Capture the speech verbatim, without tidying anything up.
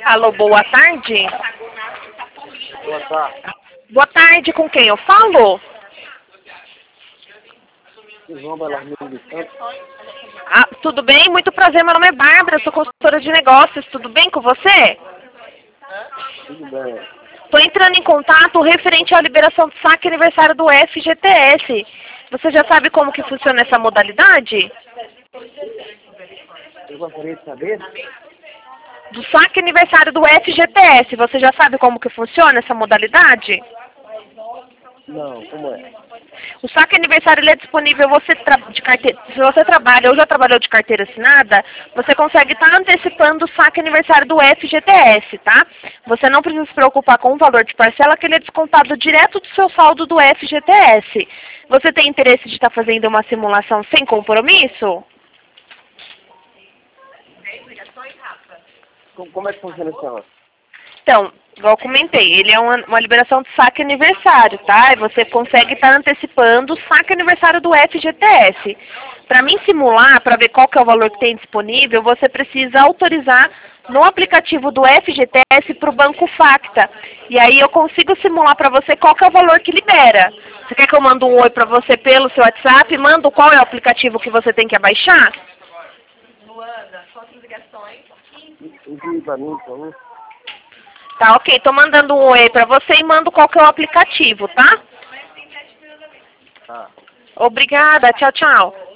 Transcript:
Alô, boa tarde. Boa tarde. Boa tarde, com quem eu falo? João Belarmino de Santos. Ah, tudo bem? Muito prazer, meu nome é Bárbara, sou consultora de negócios, tudo bem com você? Tudo bem. Estou entrando em contato referente à liberação do saque aniversário do F G T S. Você já sabe como que funciona essa modalidade? Eu gostaria de saber. Do saque aniversário do F G T S, você já sabe como que funciona essa modalidade? Não, como é? O saque aniversário ele é disponível você de carteira, se você trabalha ou já trabalhou de carteira assinada, você consegue estar antecipando o saque aniversário do F G T S, tá? Você não precisa se preocupar com o valor de parcela, que ele é descontado direto do seu saldo do F G T S. Você tem interesse de estar fazendo uma simulação sem compromisso? Como, como é que funciona esse negócio? Então, igual eu comentei, ele é uma, uma liberação de saque aniversário, tá? E você consegue estar antecipando o saque aniversário do F G T S. Para mim simular, para ver qual que é o valor que tem disponível, você precisa autorizar no aplicativo do F G T S para o Banco Facta. E aí eu consigo simular para você qual que é o valor que libera. Você quer que eu mande um oi para você pelo seu WhatsApp? Mando qual é o aplicativo que você tem que abaixar? Envie para mim, por favor. Tá, ok. Tô mandando um oi pra você e mando qual que é o aplicativo, tá? Tá. Obrigada. Tchau, tchau.